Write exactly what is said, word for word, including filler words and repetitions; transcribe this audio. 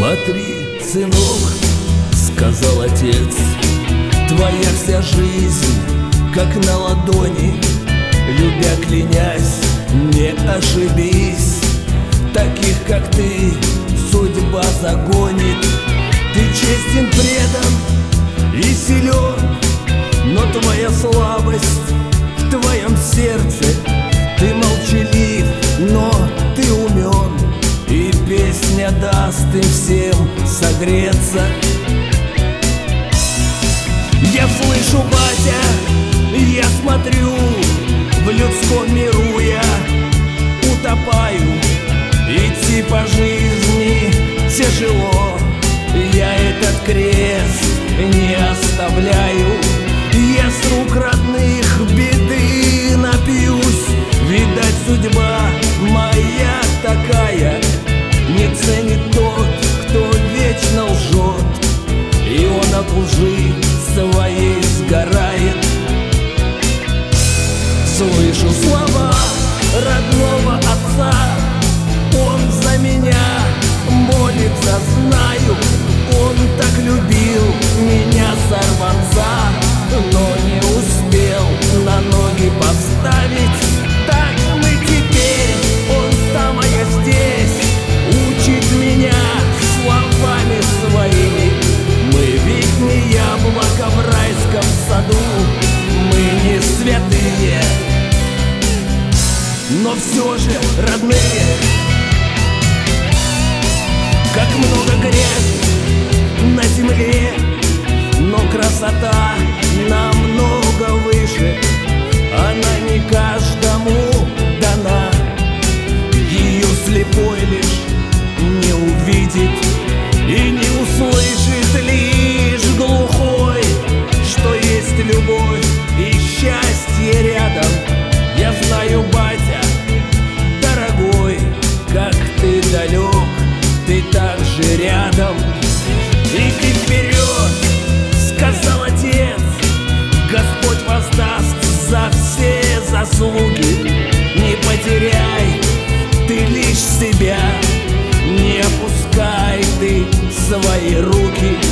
Смотри, сынок, сказал отец, твоя вся жизнь как на ладони. Любя, клянясь, не ошибись. Таких, как ты, судьба загонит. Ты честен, предан и силен, но твоя слабость в твоем сердце. Ты молчалив, но ты умен, и песня даст им всем согреться. Я слышу, батя, я смотрю, в людском миру я утопаю. Идти по жизни тяжело, я этот крест не оставляю. Я с рук родных беды напьюсь. Видать, судьба моя такая, не ценит тот, кто вечно лжет, и он от лжи своей сгорает. Слышу слова родного отца, он за меня молится, знаю. Он так любил меня, сорванца, но не успел на ноги поставить. Так мы теперь, он там, а я здесь, учит меня словами своими. Мы ведь не яблоко в райском саду, мы не святые, но все же родные. Как много грязи на земле, но красота намного выше. Она не каждому дана, ее слепой лишь не увидит и не услышит лишь глухой, что есть любовь и счастье рядом. Я знаю, батя, дорогой, как ты далек, ты так же рядом. Иди вперед, сказал отец, Господь воздаст за все заслуги. Не потеряй ты лишь себя, не опускай ты свои руки.